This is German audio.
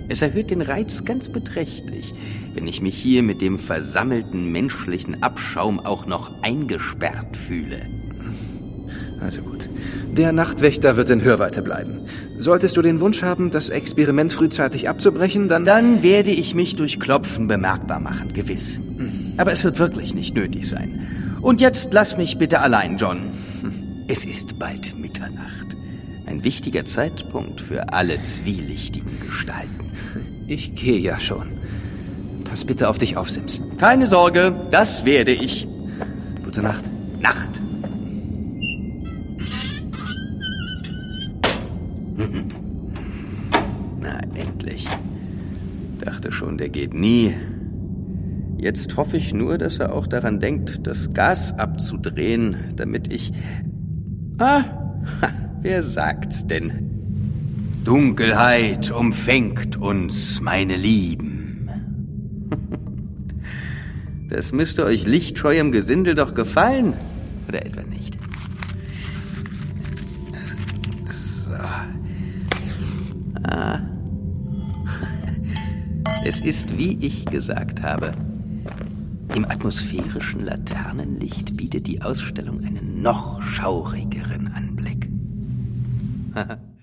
Es erhöht den Reiz ganz beträchtlich, wenn ich mich hier mit dem versammelten menschlichen Abschaum auch noch eingesperrt fühle. Also gut. Der Nachtwächter wird in Hörweite bleiben. Solltest du den Wunsch haben, das Experiment frühzeitig abzubrechen, Dann werde ich mich durch Klopfen bemerkbar machen, gewiss. Aber es wird wirklich nicht nötig sein. Und jetzt lass mich bitte allein, John. Es ist bald Mitternacht. Ein wichtiger Zeitpunkt für alle zwielichtigen Gestalten. Ich gehe ja schon. Pass bitte auf dich auf, Sims. Keine Sorge, das werde ich. Gute Nacht. Nacht. Na, endlich. Dachte schon, der geht nie. Jetzt hoffe ich nur, dass er auch daran denkt, das Gas abzudrehen, damit ich... Wer sagt's denn? Dunkelheit umfängt uns, meine Lieben. Das müsste euch lichtscheuem Gesindel doch gefallen, oder etwa nicht? So. Es ist, wie ich gesagt habe. Im atmosphärischen Laternenlicht bietet die Ausstellung einen noch schaurigeren Anblick.